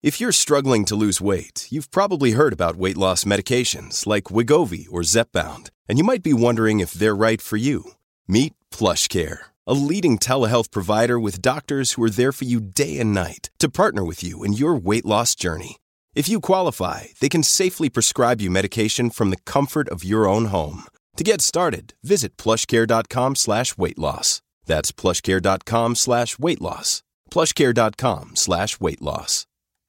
If you're struggling to lose weight, you've probably heard about weight loss medications like Wegovy or Zepbound, and you might be wondering if they're right for you. Meet PlushCare, a leading telehealth provider with doctors who are there for you day and night to partner with you in your weight loss journey. If you qualify, they can safely prescribe you medication from the comfort of your own home. To get started, visit plushcare.com/weightloss. That's plushcare.com/weightloss. plushcare.com/weightloss.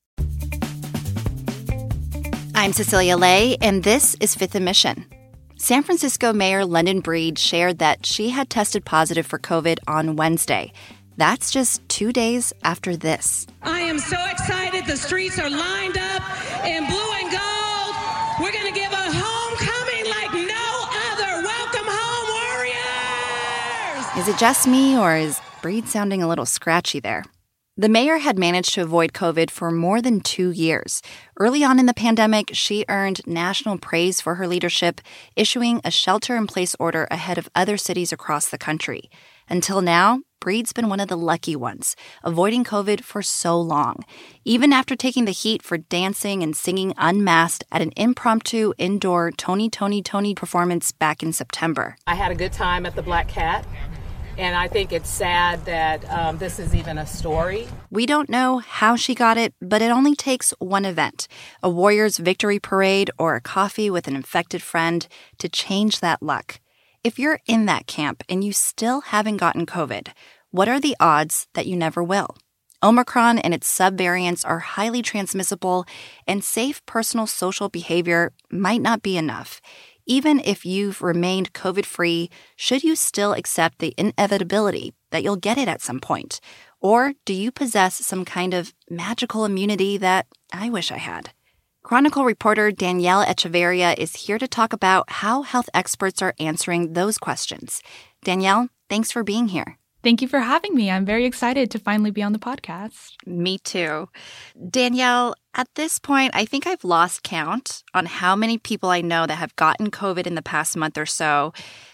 I'm Cecilia Lay, and this is Fifth and Mission. San Francisco Mayor London Breed shared that she had tested positive for COVID on Wednesday. That's just 2 days after this. I am so excited. The streets are lined up in blue and gold. We're going to give a homecoming like no other. Welcome home, Warriors! Is it just me, or is Breed sounding a little scratchy there? The mayor had managed to avoid COVID for more than 2 years. Early on in the pandemic, she earned national praise for her leadership, issuing a shelter-in-place order ahead of other cities across the country. Until now, Breed's been one of the lucky ones, avoiding COVID for so long, even after taking the heat for dancing and singing unmasked at an impromptu indoor Tony performance back in September. I had a good time at the Black Cat. And I think it's sad that this is even a story. We don't know how she got it, but it only takes one event, a Warriors victory parade or a coffee with an infected friend, to change that luck. If you're in that camp and you still haven't gotten COVID, what are the odds that you never will? Omicron and its subvariants are highly transmissible, and safe personal social behavior might not be enough. Even if you've remained COVID-free, should you still accept the inevitability that you'll get it at some point? Or do you possess some kind of magical immunity that I wish I had? Chronicle reporter Danielle Echeverria is here to talk about how health experts are answering those questions. Danielle, thanks for being here. Thank you for having me. I'm very excited to finally be on the podcast. Me too. Danielle, at this point, I think I've lost count on how many people I know that have gotten COVID in the past month or so.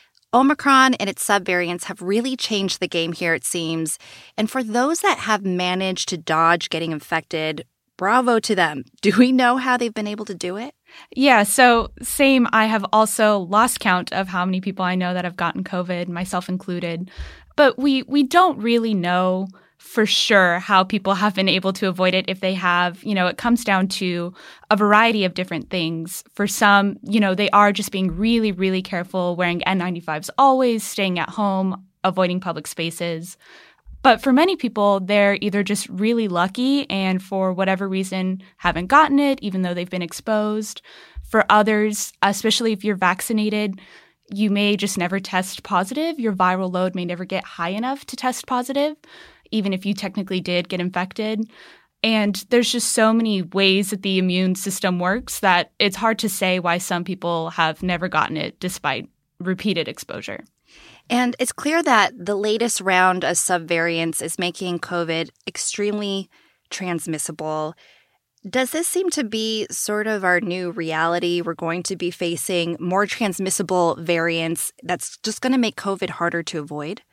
Omicron and its subvariants have really changed the game here, it seems. And for those that have managed to dodge getting infected, bravo to them. Do we know how they've been able to do it? Yeah, so same. I have also lost count of how many people I know that have gotten COVID, myself included. But we don't really know for sure how people have been able to avoid it if they have. You know, it comes down to a variety of different things. For some, they are just being really, really careful, wearing N95s always, staying at home, avoiding public spaces. But for many people, they're either just really lucky and for whatever reason haven't gotten it, even though they've been exposed. For others, especially if you're vaccinated, you may just never test positive. Your viral load may never get high enough to test positive, even if you technically did get infected. And there's just so many ways that the immune system works that it's hard to say why some people have never gotten it despite repeated exposure. And it's clear that the latest round of subvariants is making COVID extremely transmissible. Does this seem to be sort of our new reality? We're going to be facing more transmissible variants that's just going to make COVID harder to avoid?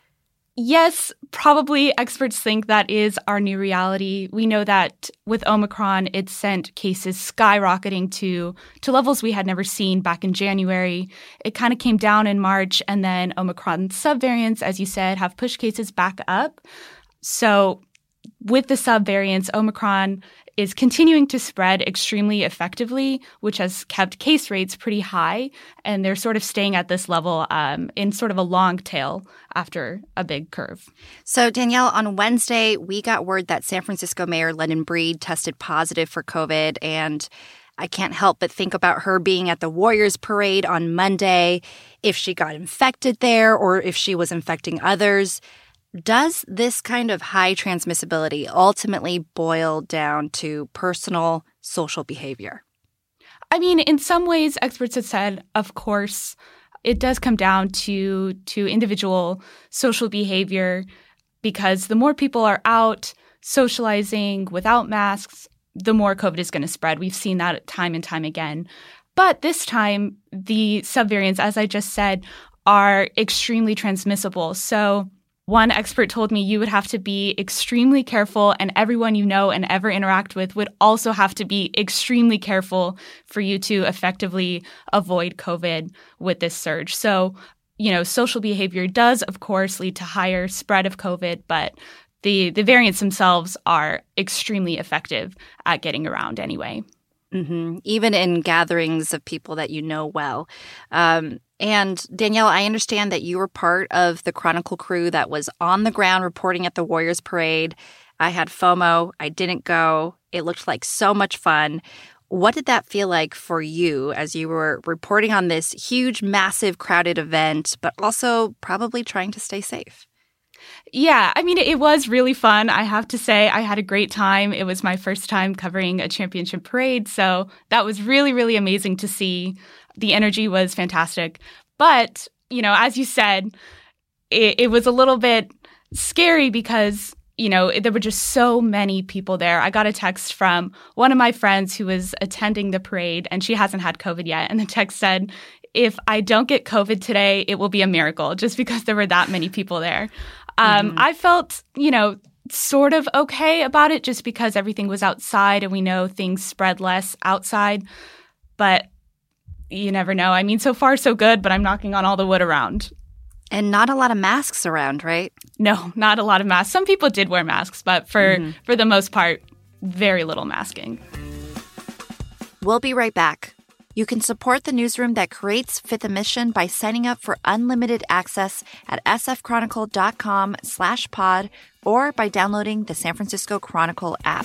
Yes, probably experts think that is our new reality. We know that with Omicron, it sent cases skyrocketing to levels we had never seen back in January. It kind of came down in March, and then Omicron subvariants, as you said, have pushed cases back up. So with the subvariants, Omicron is continuing to spread extremely effectively, which has kept case rates pretty high. And they're sort of staying at this level in sort of a long tail after a big curve. So, Danielle, on Wednesday, we got word that San Francisco Mayor London Breed tested positive for COVID. And I can't help but think about her being at the Warriors parade on Monday, if she got infected there or if she was infecting others. Does this kind of high transmissibility ultimately boil down to personal social behavior? I mean, in some ways, experts have said, of course, it does come down to individual social behavior, because the more people are out socializing without masks, the more COVID is going to spread. We've seen that time and time again. But this time, the subvariants, as I just said, are extremely transmissible. So One expert told me you would have to be extremely careful, and everyone you know and ever interact with would also have to be extremely careful for you to effectively avoid COVID with this surge. So, social behavior does, of course, lead to higher spread of COVID, but the variants themselves are extremely effective at getting around anyway. Mm-hmm. Even in gatherings of people that you know well. And Danielle, I understand that you were part of the Chronicle crew that was on the ground reporting at the Warriors Parade. I had FOMO. I didn't go. It looked like so much fun. What did that feel like for you as you were reporting on this huge, massive, crowded event, but also probably trying to stay safe? Yeah, it was really fun. I have to say I had a great time. It was my first time covering a championship parade, so that was really, really amazing to see. The energy was fantastic. But, as you said, it was a little bit scary because, there were just so many people there. I got a text from one of my friends who was attending the parade, and she hasn't had COVID yet. And the text said, if I don't get COVID today, it will be a miracle, just because there were that many people there. I felt, sort of okay about it just because everything was outside and we know things spread less outside. But you never know. So far so good, but I'm knocking on all the wood around. And not a lot of masks around, right? No, not a lot of masks. Some people did wear masks, but for the most part, very little masking. We'll be right back. You can support the newsroom that creates Fifth and Mission by signing up for unlimited access at sfchronicle.com/pod or by downloading the San Francisco Chronicle app.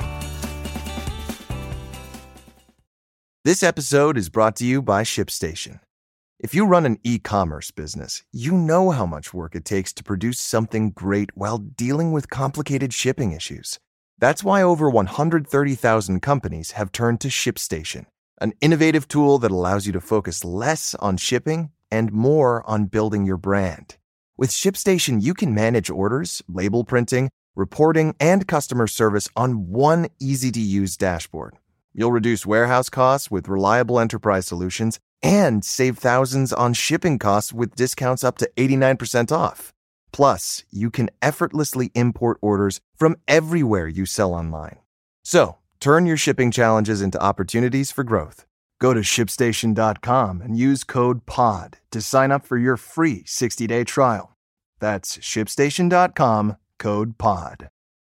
This episode is brought to you by ShipStation. If you run an e-commerce business, you know how much work it takes to produce something great while dealing with complicated shipping issues. That's why over 130,000 companies have turned to ShipStation, an innovative tool that allows you to focus less on shipping and more on building your brand. With ShipStation, you can manage orders, label printing, reporting, and customer service on one easy-to-use dashboard. You'll reduce warehouse costs with reliable enterprise solutions and save thousands on shipping costs with discounts up to 89% off. Plus, you can effortlessly import orders from everywhere you sell online. So, turn your shipping challenges into opportunities for growth. Go to ShipStation.com and use code POD to sign up for your free 60-day trial. That's ShipStation.com, code POD.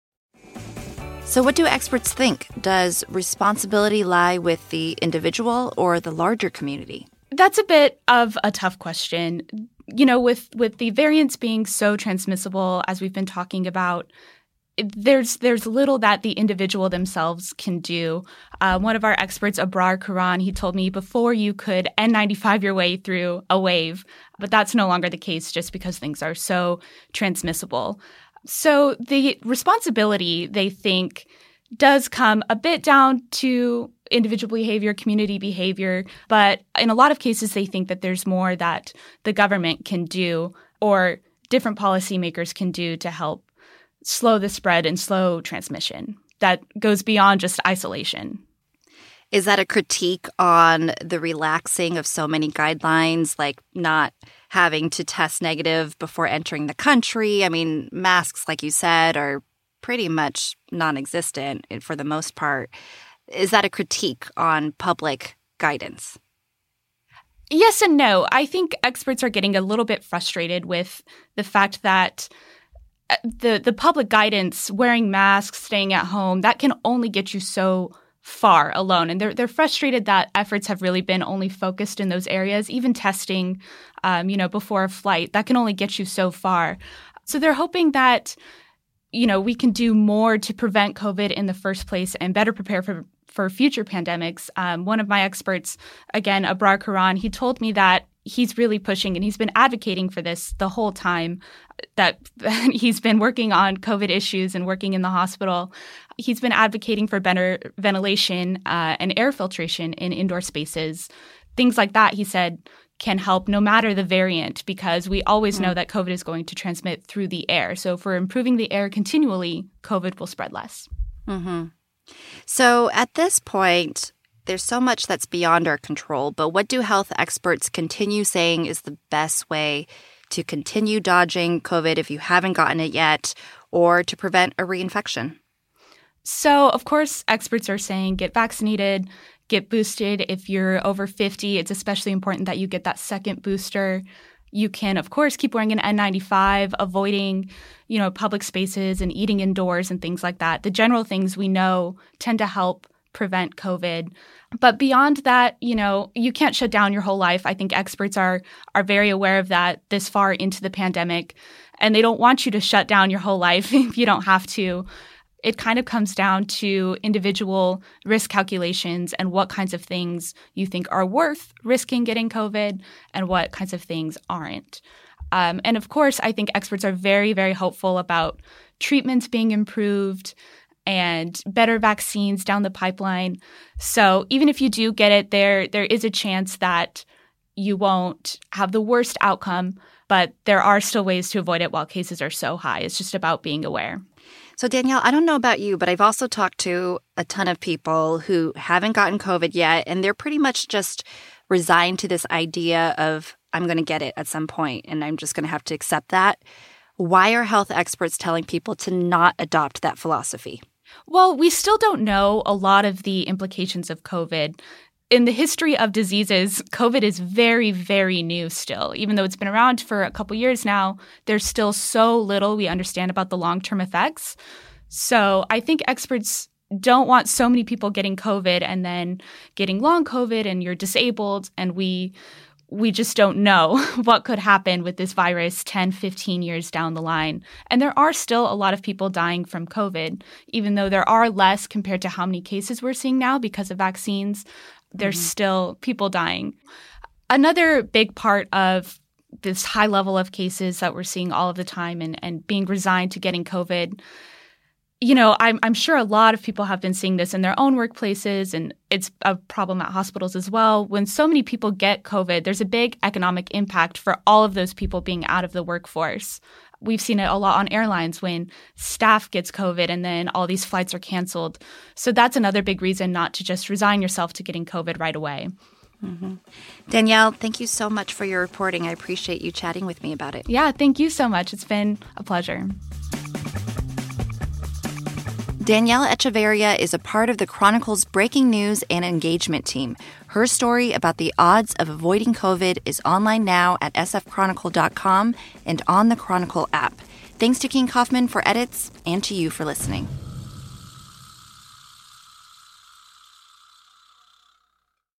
So what do experts think? Does responsibility lie with the individual or the larger community? That's a bit of a tough question. With the variants being so transmissible, as we've been talking about, there's little that the individual themselves can do. One of our experts, Abrar Karan, he told me before you could N95 your way through a wave, but that's no longer the case just because things are so transmissible. So the responsibility, they think, does come a bit down to individual behavior, community behavior, but in a lot of cases they think that there's more that the government can do or different policymakers can do to help slow the spread and slow transmission. That goes beyond just isolation. Is that a critique on the relaxing of so many guidelines, like not having to test negative before entering the country? Masks, like you said, are pretty much non-existent for the most part. Is that a critique on public guidance? Yes and no. I think experts are getting a little bit frustrated with the fact that the public guidance, wearing masks, staying at home, that can only get you so far alone. And they're frustrated that efforts have really been only focused in those areas. Even testing, before a flight, that can only get you so far. So they're hoping that, we can do more to prevent COVID in the first place and better prepare for future pandemics. One of my experts, again, Abrar Karan, he told me that he's really pushing and he's been advocating for this the whole time that he's been working on COVID issues and working in the hospital. He's been advocating for better ventilation and air filtration in indoor spaces. Things like that, he said, can help no matter the variant, because we always know that COVID is going to transmit through the air. So if we're improving the air continually, COVID will spread less. Mm-hmm. So at this point, there's so much that's beyond our control, but what do health experts continue saying is the best way to continue dodging COVID if you haven't gotten it yet, or to prevent a reinfection? So, of course, experts are saying get vaccinated, get boosted. If you're over 50, it's especially important that you get that second booster. You can, of course, keep wearing an N95, avoiding, public spaces and eating indoors and things like that. The general things we know tend to help prevent COVID. But beyond that, you can't shut down your whole life. I think experts are very aware of that this far into the pandemic, and they don't want you to shut down your whole life if you don't have to. It kind of comes down to individual risk calculations and what kinds of things you think are worth risking getting COVID and what kinds of things aren't. And of course, I think experts are very, very hopeful about treatments being improved and better vaccines down the pipeline. So even if you do get it, there is a chance that you won't have the worst outcome, but there are still ways to avoid it while cases are so high. It's just about being aware. So, Danielle, I don't know about you, but I've also talked to a ton of people who haven't gotten COVID yet, and they're pretty much just resigned to this idea of, I'm going to get it at some point, and I'm just going to have to accept that. Why are health experts telling people to not adopt that philosophy? Well, we still don't know a lot of the implications of COVID. In the history of diseases, COVID is very, very new still. Even though it's been around for a couple years now, there's still so little we understand about the long-term effects. So I think experts don't want so many people getting COVID and then getting long COVID and you're disabled, and we just don't know what could happen with this virus 10, 15 years down the line. And there are still a lot of people dying from COVID, even though there are less compared to how many cases we're seeing now because of vaccines. There's still people dying. Another big part of this high level of cases that we're seeing all of the time and being resigned to getting COVID, I'm sure a lot of people have been seeing this in their own workplaces, and it's a problem at hospitals as well. When so many people get COVID, there's a big economic impact for all of those people being out of the workforce. We've seen it a lot on airlines when staff gets COVID and then all these flights are canceled. So that's another big reason not to just resign yourself to getting COVID right away. Mm-hmm. Danielle, thank you so much for your reporting. I appreciate you chatting with me about it. Yeah, thank you so much. It's been a pleasure. Danielle Echeverria is a part of the Chronicle's breaking news and engagement team. Her story about the odds of avoiding COVID is online now at sfchronicle.com and on the Chronicle app. Thanks to King Kaufman for edits and to you for listening.